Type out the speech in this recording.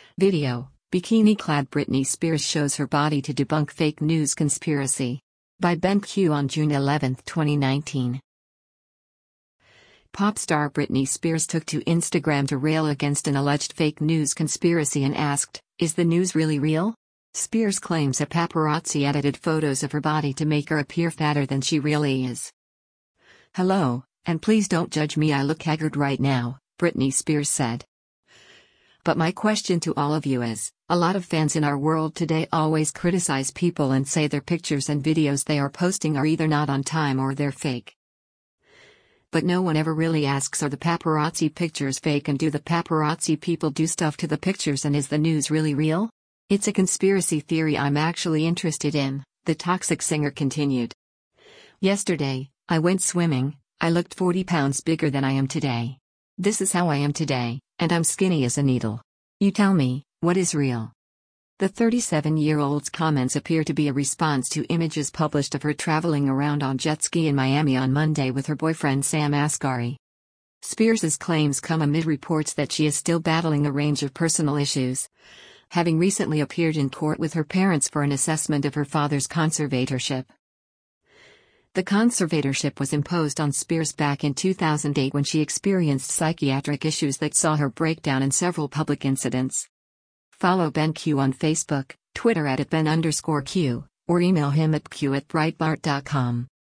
Video: Bikini-clad Britney Spears shows her body to debunk fake news conspiracy. By Ben Q on June 11, 2019. Pop star Britney Spears took to Instagram to rail against an alleged fake news conspiracy and asked, "Is the news really real?" Spears claims a paparazzi edited photos of her body to make her appear fatter than she really is. "Hello, and please don't judge me, I look haggard right now," Britney Spears said. "But my question to all of you is, a lot of fans in our world today always criticize people and say their pictures and videos they are posting are either not on time or they're fake. But no one ever really asks, are the paparazzi pictures fake, and do the paparazzi people do stuff to the pictures, and is the news really real? It's a conspiracy theory I'm actually interested in," the Toxic singer continued. "Yesterday, I went swimming, I looked 40 pounds bigger than I am today. This is how I am today, and I'm skinny as a needle. You tell me, what is real?" The 37-year-old's comments appear to be a response to images published of her traveling around on jet ski in Miami on Monday with her boyfriend Sam Asghari. Spears' claims come amid reports that she is still battling a range of personal issues, having recently appeared in court with her parents for an assessment of her father's conservatorship. The conservatorship was imposed on Spears back in 2008 when she experienced psychiatric issues that saw her break down in several public incidents. Follow Ben Q on Facebook, Twitter @Ben_Q, or email him at q@breitbart.com.